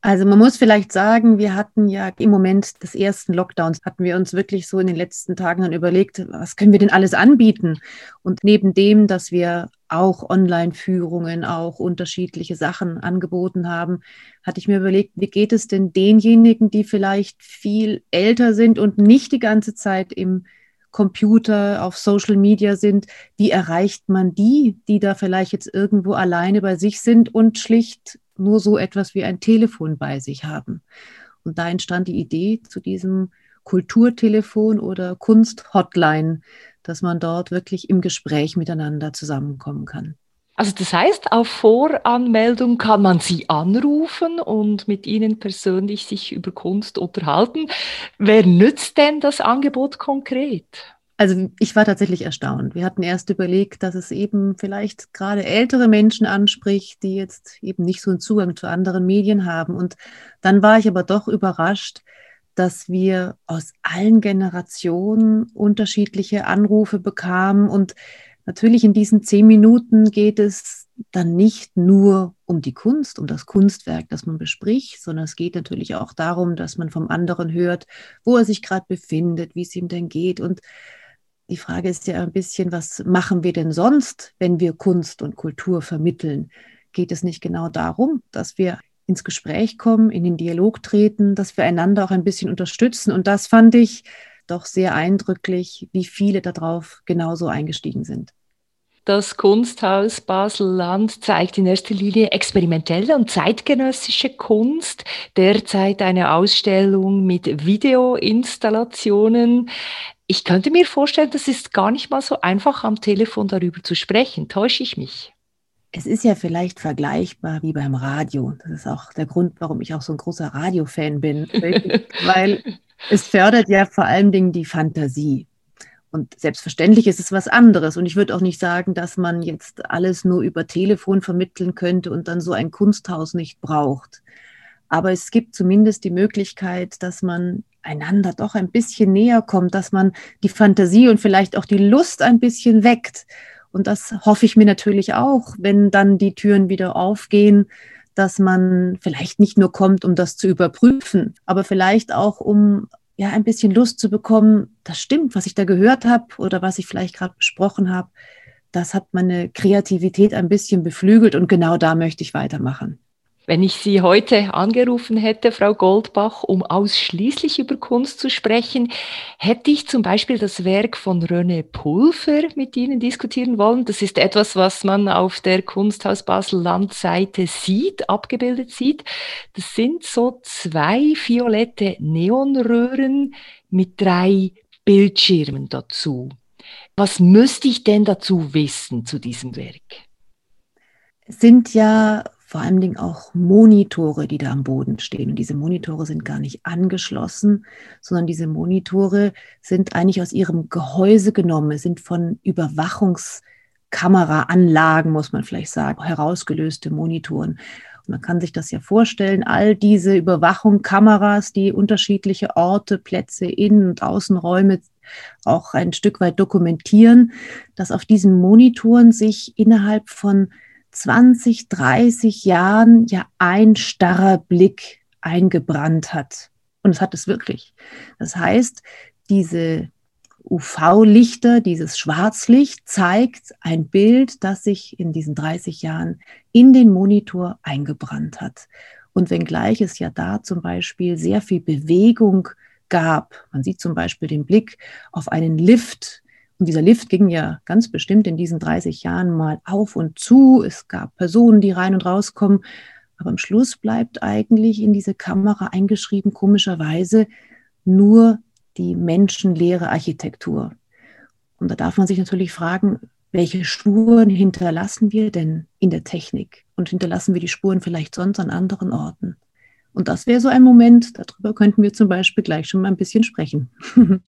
Also man muss vielleicht sagen, wir hatten ja im Moment des ersten Lockdowns, hatten wir uns wirklich so in den letzten Tagen dann überlegt, was können wir denn alles anbieten? Und neben dem, dass wir auch Online-Führungen, auch unterschiedliche Sachen angeboten haben, hatte ich mir überlegt, wie geht es denn denjenigen, die vielleicht viel älter sind und nicht die ganze Zeit im Computer, auf Social Media sind, wie erreicht man die, die da vielleicht jetzt irgendwo alleine bei sich sind und schlicht nur so etwas wie ein Telefon bei sich haben? Und da entstand die Idee zu diesem Kulturtelefon oder Kunsthotline, dass man dort wirklich im Gespräch miteinander zusammenkommen kann. Also das heißt, auf Voranmeldung kann man Sie anrufen und mit Ihnen persönlich sich über Kunst unterhalten. Wer nützt denn das Angebot konkret? Also ich war tatsächlich erstaunt. Wir hatten erst überlegt, dass es eben vielleicht gerade ältere Menschen anspricht, die jetzt eben nicht so einen Zugang zu anderen Medien haben. Und dann war ich aber doch überrascht, dass wir aus allen Generationen unterschiedliche Anrufe bekamen. Und natürlich in diesen 10 Minuten geht es dann nicht nur um die Kunst, um das Kunstwerk, das man bespricht, sondern es geht natürlich auch darum, dass man vom anderen hört, wo er sich gerade befindet, wie es ihm denn geht. Und die Frage ist ja ein bisschen, was machen wir denn sonst, wenn wir Kunst und Kultur vermitteln? Geht es nicht genau darum, dass wir ins Gespräch kommen, in den Dialog treten, dass wir einander auch ein bisschen unterstützen? Und das fand ich doch sehr eindrücklich, wie viele darauf genauso eingestiegen sind. Das Kunsthaus Basel-Land zeigt in erster Linie experimentelle und zeitgenössische Kunst. Derzeit eine Ausstellung mit Videoinstallationen. Ich könnte mir vorstellen, das ist gar nicht mal so einfach, am Telefon darüber zu sprechen. Täusche ich mich? Es ist ja vielleicht vergleichbar wie beim Radio. Das ist auch der Grund, warum ich auch so ein großer Radiofan bin, weil es fördert ja vor allen Dingen die Fantasie. Und selbstverständlich ist es was anderes. Und ich würde auch nicht sagen, dass man jetzt alles nur über Telefon vermitteln könnte und dann so ein Kunsthaus nicht braucht. Aber es gibt zumindest die Möglichkeit, dass man einander doch ein bisschen näher kommt, dass man die Fantasie und vielleicht auch die Lust ein bisschen weckt. Und das hoffe ich mir natürlich auch, wenn dann die Türen wieder aufgehen, dass man vielleicht nicht nur kommt, um das zu überprüfen, aber vielleicht auch, um ja ein bisschen Lust zu bekommen, das stimmt, was ich da gehört habe oder was ich vielleicht gerade besprochen habe, das hat meine Kreativität ein bisschen beflügelt und genau da möchte ich weitermachen. Wenn ich Sie heute angerufen hätte, Frau Goldbach, um ausschließlich über Kunst zu sprechen, hätte ich zum Beispiel das Werk von René Pulver mit Ihnen diskutieren wollen. Das ist etwas, was man auf der Kunsthaus Basel-Land-Seite sieht, abgebildet sieht. Das sind so zwei violette Neonröhren mit drei Bildschirmen dazu. Was müsste ich denn dazu wissen zu diesem Werk? Es sind ja vor allen Dingen auch Monitore, die da am Boden stehen. Und diese Monitore sind gar nicht angeschlossen, sondern diese Monitore sind eigentlich aus ihrem Gehäuse genommen, sind von Überwachungskameraanlagen, muss man vielleicht sagen, herausgelöste Monitoren. Und man kann sich das ja vorstellen, all diese Überwachung, Kameras, die unterschiedliche Orte, Plätze, Innen- und Außenräume auch ein Stück weit dokumentieren, dass auf diesen Monitoren sich innerhalb von 20, 30 Jahren ja ein starrer Blick eingebrannt hat. Und es hat es wirklich. Das heißt, diese UV-Lichter, dieses Schwarzlicht zeigt ein Bild, das sich in diesen 30 Jahren in den Monitor eingebrannt hat. Und wenngleich es ja da zum Beispiel sehr viel Bewegung gab, man sieht zum Beispiel den Blick auf einen Lift, und dieser Lift ging ja ganz bestimmt in diesen 30 Jahren mal auf und zu. Es gab Personen, die rein und rauskommen. Aber am Schluss bleibt eigentlich in diese Kamera eingeschrieben, komischerweise, nur die menschenleere Architektur. Und da darf man sich natürlich fragen, welche Spuren hinterlassen wir denn in der Technik? Und hinterlassen wir die Spuren vielleicht sonst an anderen Orten? Und das wäre so ein Moment, darüber könnten wir zum Beispiel gleich schon mal ein bisschen sprechen.